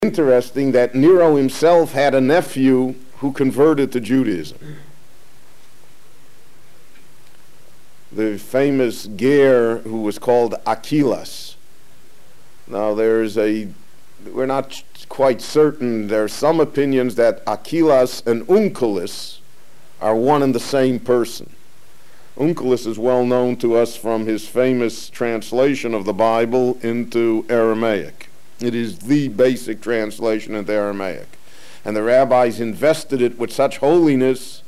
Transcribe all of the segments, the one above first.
interesting that Nero himself had a nephew who converted to Judaism. The famous Ger who was called Achillas. Now we're not quite certain, there are some opinions that Achillas and Onkelos are one and the same person. Onkelos is well known to us from his famous translation of the Bible into Aramaic. It is the basic translation into Aramaic. And the rabbis invested it with such holiness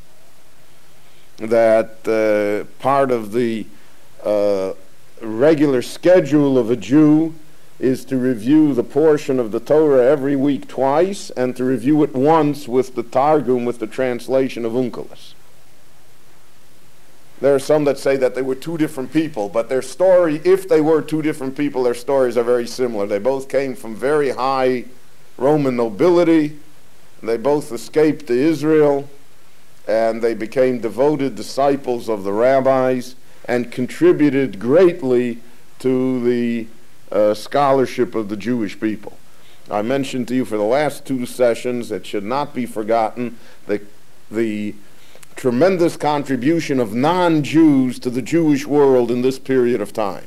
that part of the regular schedule of a Jew is to review the portion of the Torah every week twice, and to review it once with the Targum, with the translation of Onkelos. There are some that say that they were two different people, but their story, if they were two different people, their stories are very similar. They both came from very high Roman nobility. They both escaped to Israel, and they became devoted disciples of the rabbis and contributed greatly to the scholarship of the Jewish people. I mentioned to you for the last two sessions, it should not be forgotten, the tremendous contribution of non-Jews to the Jewish world in this period of time.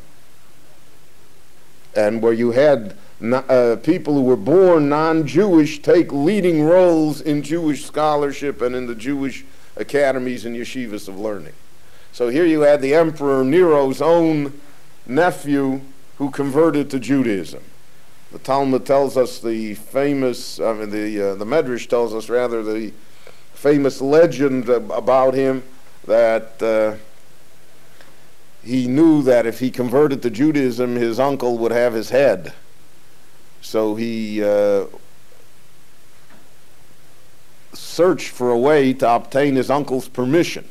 And where you had people who were born non-Jewish take leading roles in Jewish scholarship and in the Jewish academies and yeshivas of learning. So here you had the Emperor Nero's own nephew who converted to Judaism. The Talmud tells us the Medrash tells us rather the famous legend about him, that he knew that if he converted to Judaism, his uncle would have his head. So he searched for a way to obtain his uncle's permission.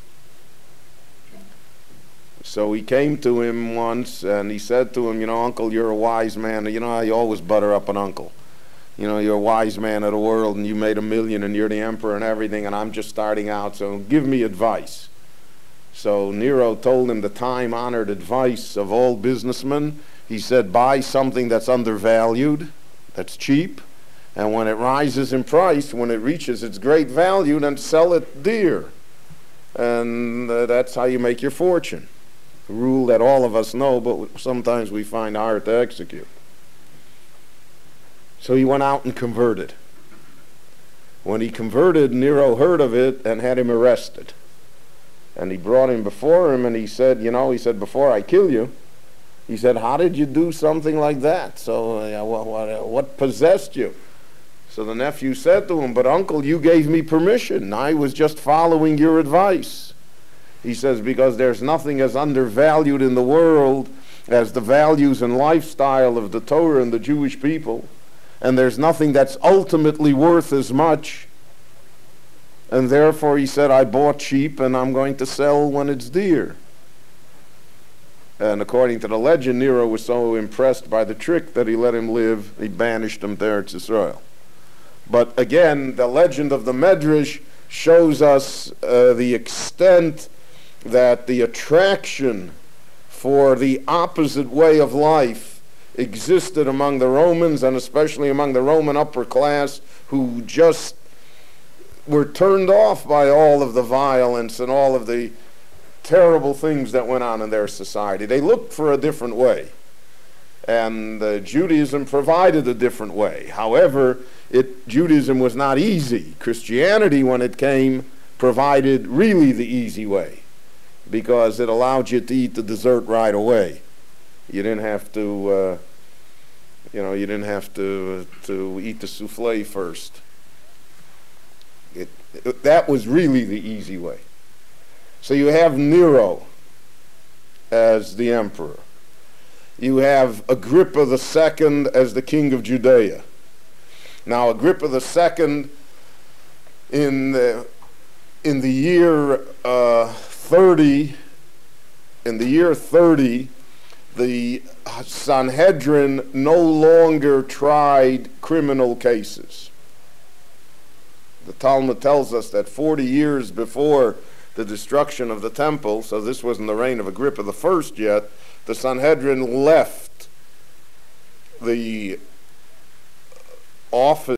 So he came to him once and he said to him, Uncle, you're a wise man. You know how you always butter up an uncle. You're a wise man of the world and you made $1 million and you're the emperor and everything, and I'm just starting out, so give me advice. So Nero told him the time-honored advice of all businessmen. He said, buy something that's undervalued, that's cheap, and when it rises in price, when it reaches its great value, then sell it dear. And that's how you make your fortune. A rule that all of us know, but sometimes we find hard to execute. So he went out and converted. When he converted, Nero heard of it and had him arrested. And he brought him before him and he said, before I kill you, he said, how did you do something like that? So what possessed you? So the nephew said to him, but uncle, you gave me permission. I was just following your advice. He says, because there's nothing as undervalued in the world as the values and lifestyle of the Torah and the Jewish people. And there's nothing that's ultimately worth as much. And therefore, he said, I bought cheap and I'm going to sell when it's dear. And according to the legend, Nero was so impressed by the trick that he let him live. He banished him to Eretz Yisrael. But again, the legend of the Medrash shows us the extent that the attraction for the opposite way of life existed among the Romans, and especially among the Roman upper class, who just were turned off by all of the violence and all of the terrible things that went on in their society. They looked for a different way, and Judaism provided a different way. However, Judaism was not easy. Christianity, when it came, provided really the easy way, because it allowed you to eat the dessert right away. You didn't have to, to eat the souffle first. That was really the easy way. So you have Nero as the emperor. You have Agrippa II as the king of Judea. Now Agrippa II, in the year 30, the Sanhedrin no longer tried criminal cases. The Talmud tells us that 40 years before the destruction of the temple, so this wasn't the reign of Agrippa I yet, the Sanhedrin left office